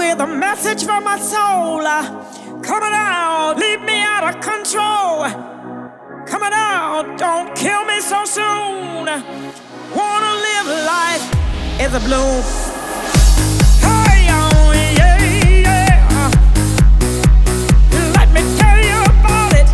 with a message from my soul. Coming out, leave me out of control. Coming out, don't kill me so soon. Wanna live life as a bloom. Hey, oh, yeah, yeah. Let me tell you about it.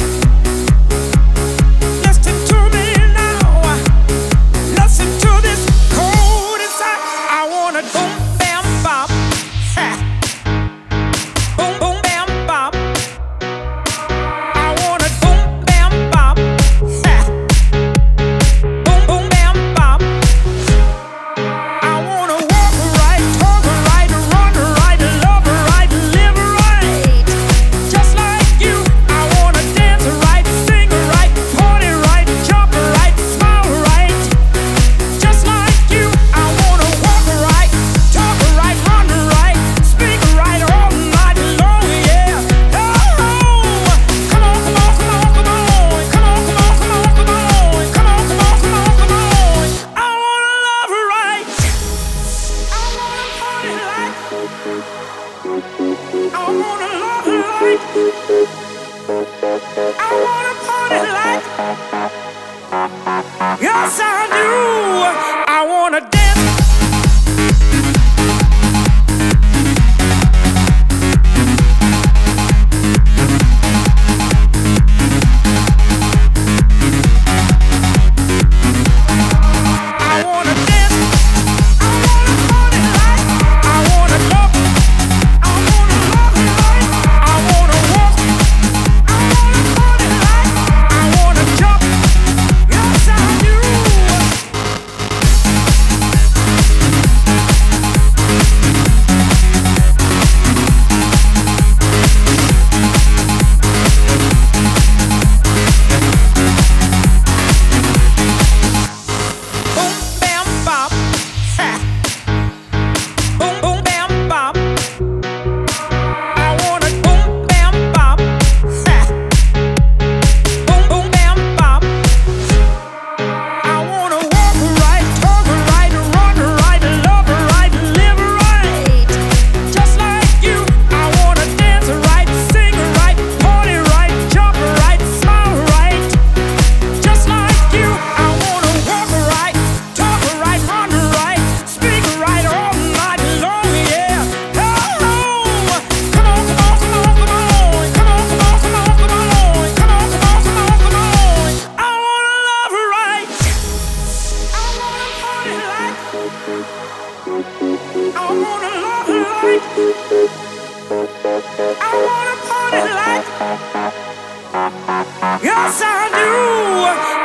Listen to me now. Listen to this code inside. I wanna boom, bam, bop. Ha. Boom, boom, bam, bop. I wanna boom, bam, bop. Ha. Boom, boom, bam, bop. I wanna walk right, talk right, run right, love right, live right. Just like you, I wanna dance right, sing right, party right, jump right, smile right. Just like you, I wanna walk right, talk right, run right, speak right all night long, yeah. Oh, come on, come on, come on, come on, come on, come on, come on, come on, come on, come on, come on, come on. I wanna love right. I wanna party like. I wanna love right. I wanna party like. Yes, I do. I wanna dance. I wanna dance. I wanna party like. I wanna love. I wanna love like. I wanna walk. I wanna party like. I wanna jump. Yes, I do. Boom, bam, bop. Ha. Boom, boom, bam, bop. I wanna boom, bam, bop. Ha. Boom, boom, bam, bop. I wanna walk right, talk right, run right, love right, live right. Just like you, I wanna dance right, sing right, party right, jump right, smile right. Just like you, I wanna walk right, talk right, run right, speak right all night long, yeah. Oh, come on, come on, come on, come on, come on, come on, come on, come on, come on, come on, come on, come on. I wanna love right. I wanna party like. I wanna love like. I wanna party like. Yes, I do.